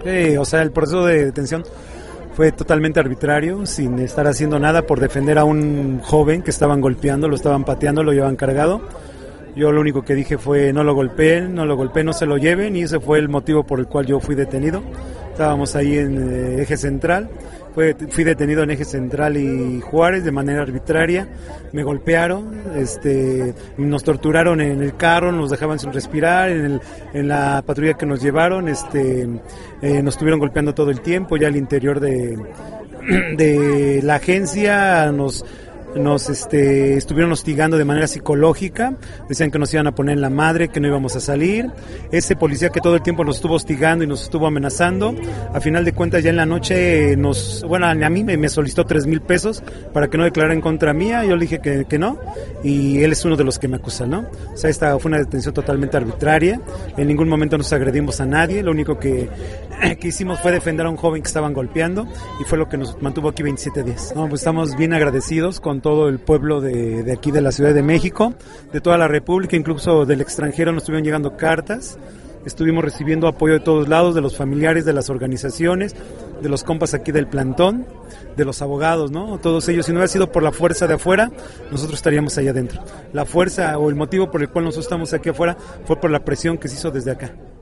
O sea, el proceso de detención fue totalmente arbitrario, sin estar haciendo nada por defender a un joven que estaban golpeando, lo estaban pateando, lo llevaban cargado. Yo lo único que dije fue no lo golpeen, no se lo lleven, y ese fue el motivo por el cual yo fui detenido. Estábamos ahí en Eje Central, fui detenido en Eje Central y Juárez de manera arbitraria, me golpearon, nos torturaron en el carro, nos dejaban sin respirar, en la patrulla que nos llevaron, nos estuvieron golpeando todo el tiempo. Ya al interior de la agencia nos estuvieron hostigando de manera psicológica, decían que nos iban a poner en la madre, que no íbamos a salir. Ese policía que todo el tiempo nos estuvo hostigando y nos estuvo amenazando, a final de cuentas ya en la noche a mí me solicitó 3,000 pesos para que no declarara en contra mía. Yo le dije que no, y él es uno de los que me acusa, ¿no? O sea, esta fue una detención totalmente arbitraria, en ningún momento nos agredimos a nadie, lo único que hicimos fue defender a un joven que estaban golpeando, y fue lo que nos mantuvo aquí 27 días. No, pues estamos bien agradecidos con todo el pueblo de aquí de la Ciudad de México, de toda la República, incluso del extranjero nos estuvieron llegando cartas, estuvimos recibiendo apoyo de todos lados, de los familiares, de las organizaciones, de los compas aquí del plantón, de los abogados, ¿no? Todos ellos. Si no hubiera sido por la fuerza de afuera, nosotros estaríamos allá adentro. La fuerza o el motivo por el cual nosotros estamos aquí afuera fue por la presión que se hizo desde acá.